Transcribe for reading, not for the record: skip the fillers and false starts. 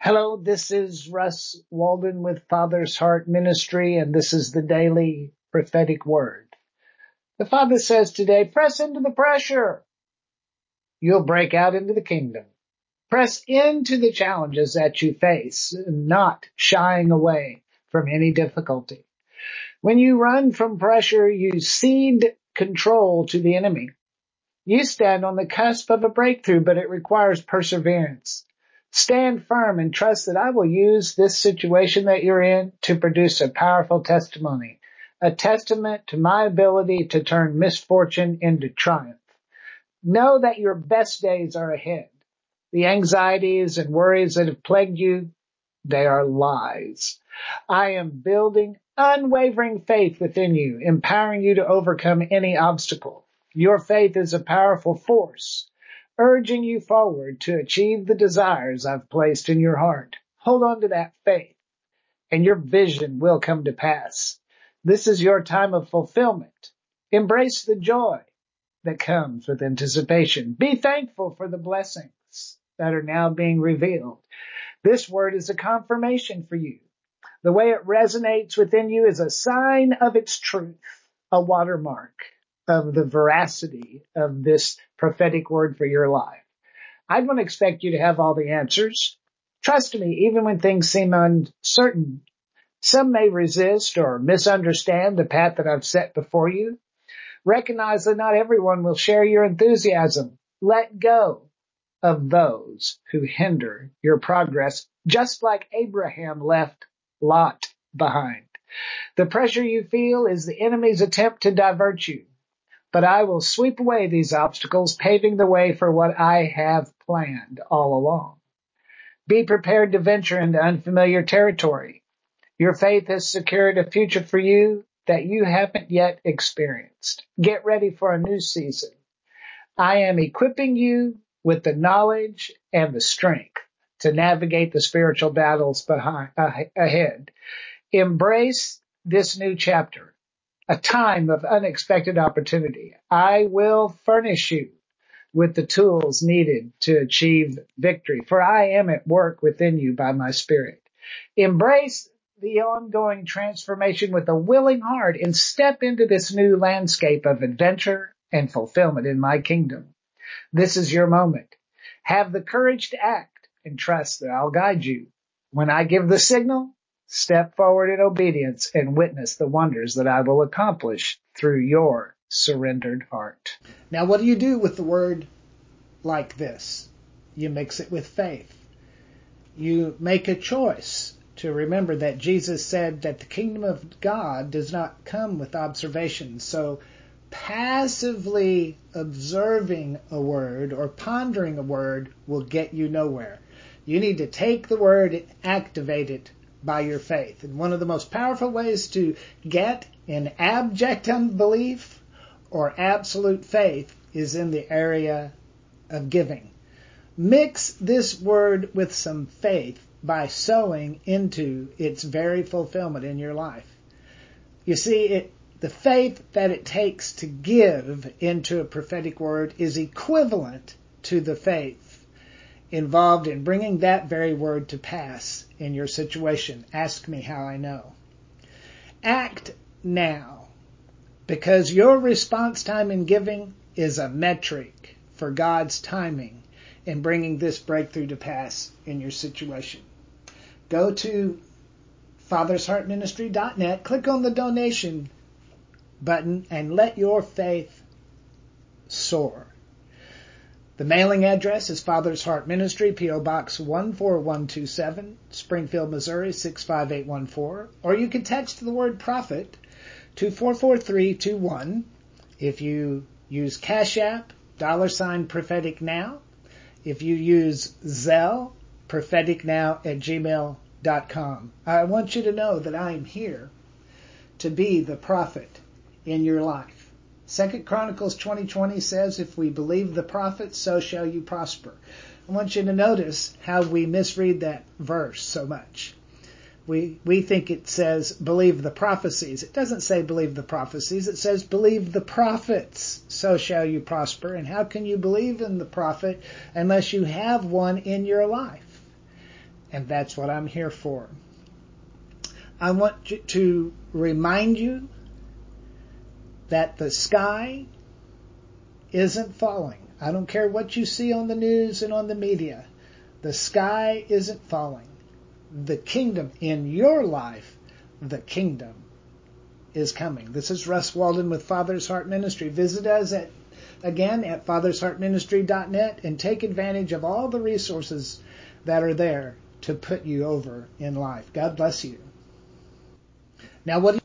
Hello, this is Russ Walden with Father's Heart Ministry, and this is the daily prophetic word. The Father says today, press into the pressure. You'll break out into the kingdom. Press into the challenges that you face, not shying away from any difficulty. When you run from pressure, you cede control to the enemy. You stand on the cusp of a breakthrough, but it requires perseverance. Stand firm and trust that I will use this situation that you're in to produce a powerful testimony, a testament to my ability to turn misfortune into triumph. Know that your best days are ahead. The anxieties and worries that have plagued you, they are lies. I am building unwavering faith within you, empowering you to overcome any obstacle. Your faith is a powerful force, urging you forward to achieve the desires I've placed in your heart. Hold on to that faith, and your vision will come to pass. This is your time of fulfillment. Embrace the joy that comes with anticipation. Be thankful for the blessings that are now being revealed. This word is a confirmation for you. The way it resonates within you is a sign of its truth, a watermark of the veracity of this prophetic word for your life. I don't expect you to have all the answers. Trust me, even when things seem uncertain, some may resist or misunderstand the path that I've set before you. Recognize that not everyone will share your enthusiasm. Let go of those who hinder your progress, just like Abraham left Lot behind. The pressure you feel is the enemy's attempt to divert you, but I will sweep away these obstacles, paving the way for what I have planned all along. Be prepared to venture into unfamiliar territory. Your faith has secured a future for you that you haven't yet experienced. Get ready for a new season. I am equipping you with the knowledge and the strength to navigate the spiritual battles ahead. Embrace this new chapter, a time of unexpected opportunity. I will furnish you with the tools needed to achieve victory, for I am at work within you by my Spirit. Embrace the ongoing transformation with a willing heart and step into this new landscape of adventure and fulfillment in my kingdom. This is your moment. Have the courage to act and trust that I'll guide you. When I give the signal, step forward in obedience and witness the wonders that I will accomplish through your surrendered heart. Now, what do you do with the word like this? You mix it with faith. You make a choice to remember that Jesus said that the kingdom of God does not come with observation. So passively observing a word or pondering a word will get you nowhere. You need to take the word and activate it by your faith. And one of the most powerful ways to get in abject unbelief or absolute faith is in the area of giving. Mix this word with some faith by sowing into its very fulfillment in your life. You see, the faith that it takes to give into a prophetic word is equivalent to the faith involved in bringing that very word to pass in your situation. Ask me how I know. Act now, because your response time in giving is a metric for God's timing in bringing this breakthrough to pass in your situation. Go to fathersheartministry.net, click on the donation button, and let your faith soar. The mailing address is Father's Heart Ministry, P.O. Box 14127, Springfield, Missouri 65814. Or you can text the word prophet to 44321. If you use Cash App, $ prophetic now. If you use Zelle, propheticnow@gmail.com. I want you to know that I am here to be the prophet in your life. 2 Chronicles 20:20 says, if we believe the prophets, so shall you prosper. I want you to notice how we misread that verse so much. We think it says believe the prophecies. It doesn't say believe the prophecies. It says believe the prophets, so shall you prosper. And how can you believe in the prophet unless you have one in your life? And that's what I'm here for. I want to remind you that the sky isn't falling. I don't care what you see on the news and on the media. The sky isn't falling. The kingdom in your life, the kingdom is coming. This is Russ Walden with Father's Heart Ministry. Visit us again at fathersheartministry.net and take advantage of all the resources that are there to put you over in life. God bless you. Now, what